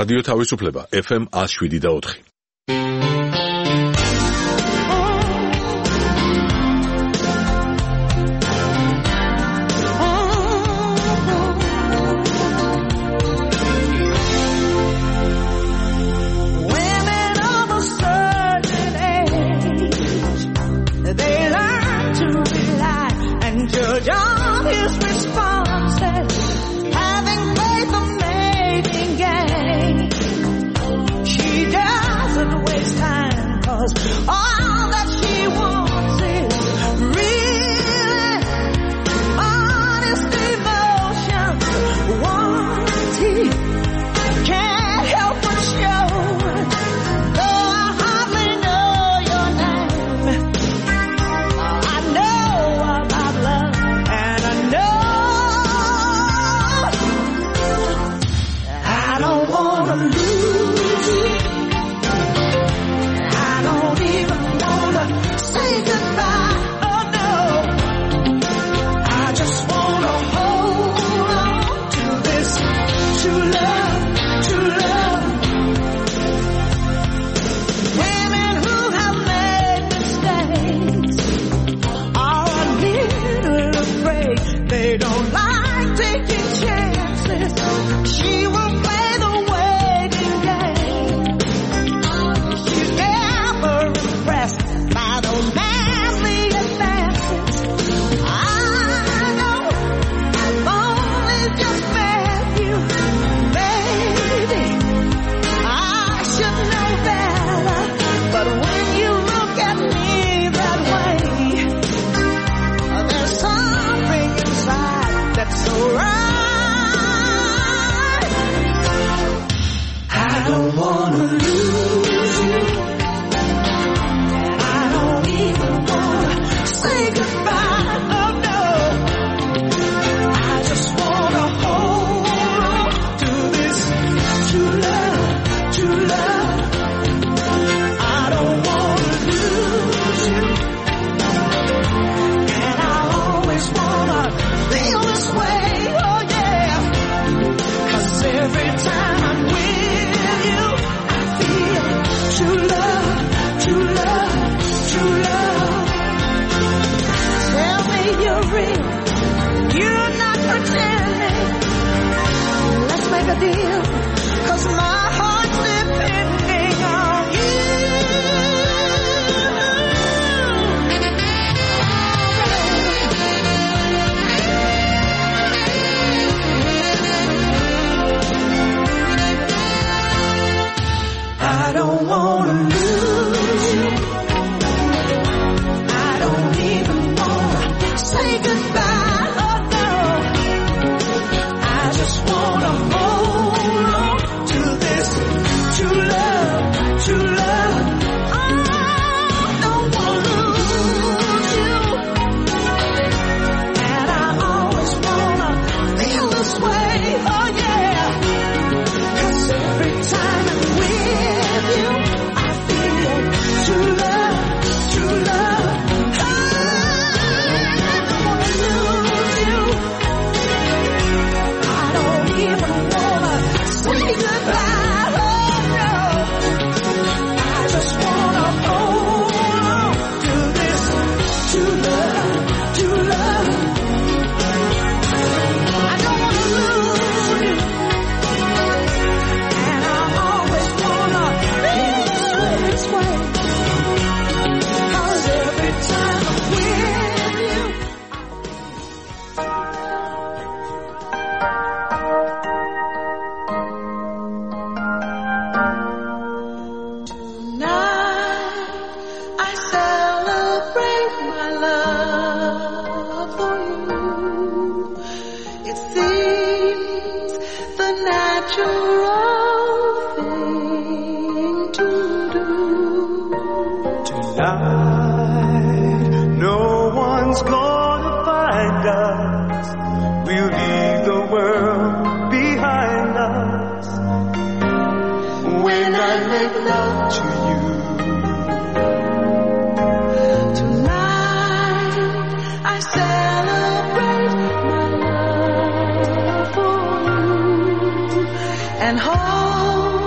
რადიო თავისუფლება FM 107.4. All that she wants is really honest emotion. What he can't help but show. Though I hardly know your name, I know about love, and I know I don't want to lose you. Say goodbye, oh no. I just wanna hold on to this true love, true love. Women who have made mistakes are a little afraid. They don't like taking chances. She will play the waiting game. She's never impressed by those manly advances. I know I've only just met you, baby. I should know better, but when you look at me that way, there's something inside that's so right. I don't wanna lose you. Say goodbye, oh no. I just wanna hold on to this true love, true love. I don't wanna lose you, and I always wanna feel this way, oh yeah. 'Cause every time I'm with you, I feel true love, true love, true love. Tell me you're real, you're not pretending. Let's make a deal, 'cause my heart's depending on you. I don't wanna lose you. I don't even wanna say goodbye, oh no. I just wanna hold on to this true love, true love. I don't wanna lose you, and I always wanna feel this way, oh yeah. 'Cause every time I'm with you, I feel true love, true love. Say goodbye, oh no. I just wanna hold on to this true love, true love. I don't wanna lose you, and I always wanna feel this way. 'Cause every time I'm with you, I celebrate my love for you. It seems the natural thing to do. Tonight, no one's gonna find us. We'll leave the world behind us. When I make love to you. I celebrate my love for you and hold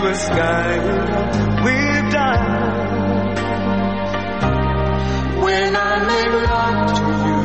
a sky with diamonds. When I make love to you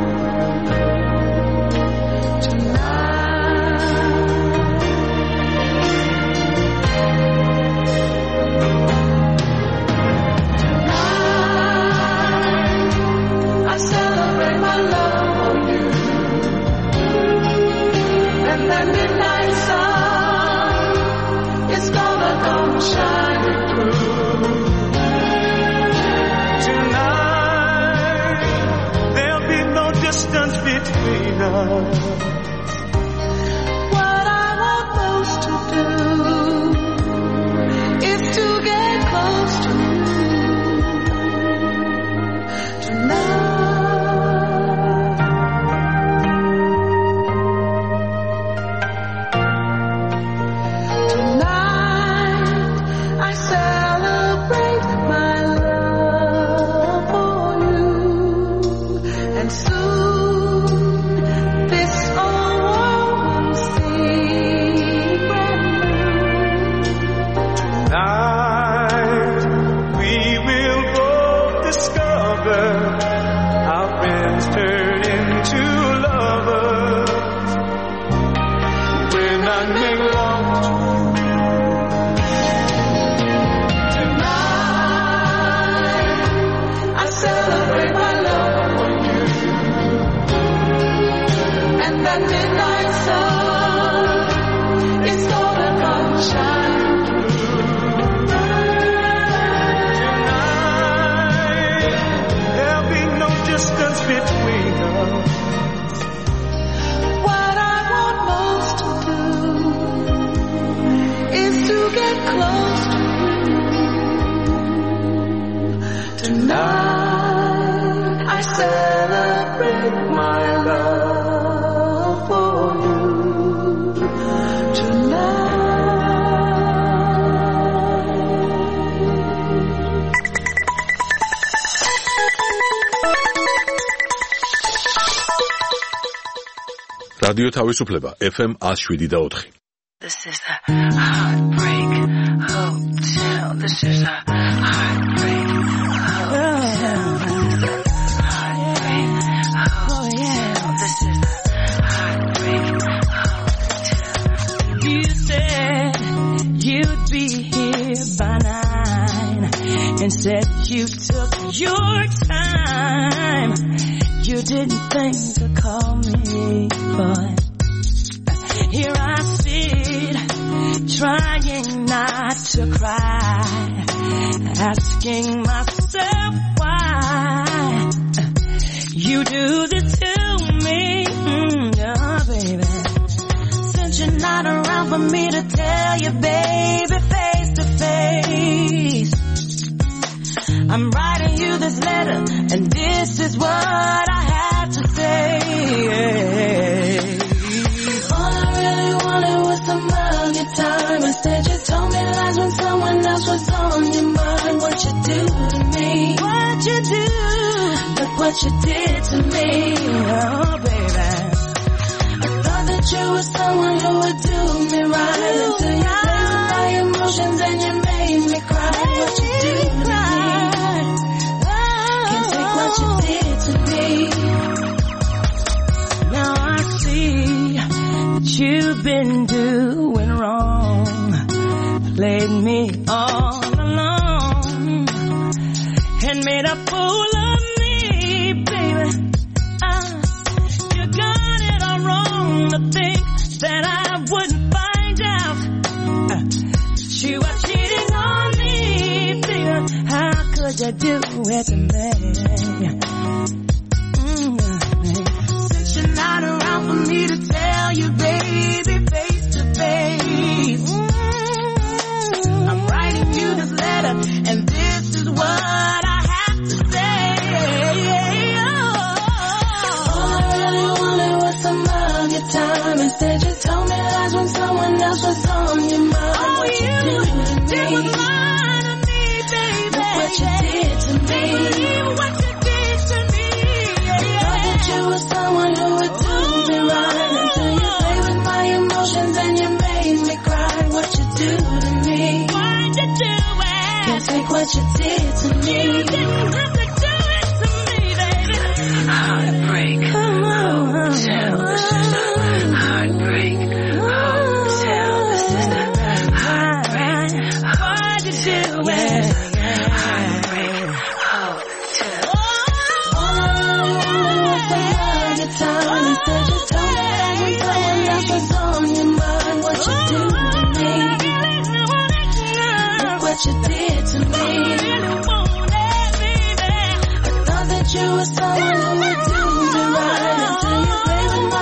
tonight, I celebrate my love for you, and that midnight sun is gonna come shining through. Tonight, there'll be no distance between us. What I want most to do is to get close to you tonight. რადიო თავისუფლება FM 107.4. This is a heartbreak hotel. This is a heartbreak hotel. Heartbreak hotel. This is a heartbreak hotel. You said you'd be here by 9 and said you took your time. You didn't think to call me, but here I sit, trying not to cry, asking myself why you do this to me, oh baby. Since you're not around for me to tell you, baby, face to face, I'm writing you this letter, and this is what I have to say. All I really wanted was some of your time. Instead you told me lies when someone else was on your mind. What you do to me? What you do? Look what you did to me. Oh baby, I thought that you were someone who would do me right, until you played with my emotions and you made me cry. What you do to me? Can't take what you did to me. Now I see that you've been doing wrong, played me all along, and made a fool of me, baby. You got it all wrong to think that I wouldn't find out that you are cheating on me, baby. How could you do it to me? Since you're not around for me to tell you, baby, face to face, I'm writing you this letter, and this is what I have to say. All I really wanted was some of your time. Instead you told me lies when someone else was on your mind. Oh, what you did was lying to me, baby. Look what you did to me. What you did to me. I thought that you were someone who would do me right, until you played with my emotions and you made me cry. What you do to me? what you did to me. You didn't have to do it to me, baby. Heartbreak, hotel, this is a heartbreak, hotel, this is a heartbreak, why'd you do it? Heartbreak, hotel. All I wanted was some good time. Instead you told me that someone else was on your mind. What you do to me? Look what you did to me. I thought that you were someone who would do me right until you played with my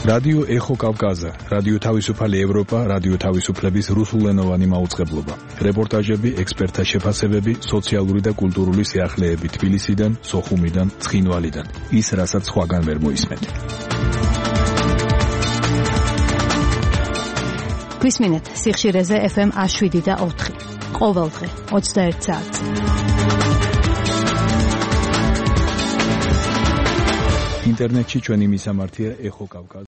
რადიო ეხო კავკაზა, რადიო თავისუფალი ევროპა, რადიო თავისუფლების რუსულენოვანი მაუწყებლობა. რეპორტაჟები, ექსპერტთა შეფასებები, სოციალური და კულტურული სიახლეები თბილისიდან, სოხუმიდან, ცხინვალიდან. ის, რასაც სხვაგან ვერ მოისმენთ. გვისმინეთ სიხშირეზე FM 107.4. ყოველდღე 21 საათს. ინტერნეტში ჩვენი მისამართია ეხო კავკაზა.